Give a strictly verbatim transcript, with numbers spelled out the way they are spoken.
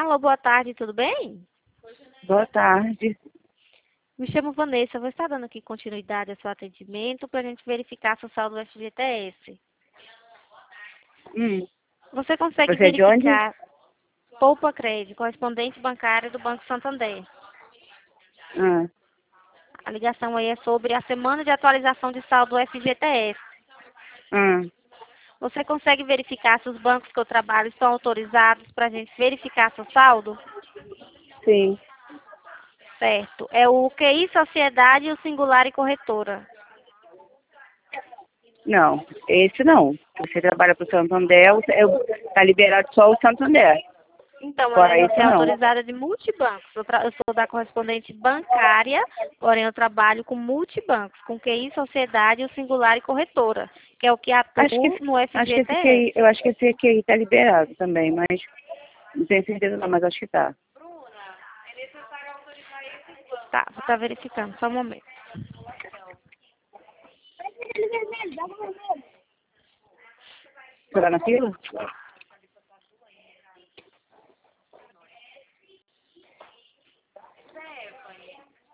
Alô, boa tarde, tudo bem? Boa tarde. Me chamo Vanessa, vou estar dando aqui continuidade ao seu atendimento para a gente verificar seu saldo do F G T S. Hum. Você consegue Você é de onde? verificar Poupa Crédito, correspondente bancário do Banco Santander. Ah, A ligação aí é sobre a semana de atualização de saldo do F G T S. ah, Você consegue verificar se os bancos que eu trabalho estão autorizados para a gente verificar seu saldo? sim. Certo. É o Q I Sociedade e o Singular e Corretora. Não, esse não. Você trabalha para o Santander, está liberado só o Santander. Então, Fora eu isso, sou não. autorizada de multibancos. Eu, tra- eu sou da correspondente bancária, porém eu trabalho com multibancos, com Q I Sociedade, o Singular e Corretora, que é o que atua Acho que, no acho que esse F G T S. Q I, eu acho que esse Q I está liberado também, mas não tenho certeza não, mas acho que está. Tá, vou estar verificando, só um momento. Você está na fila?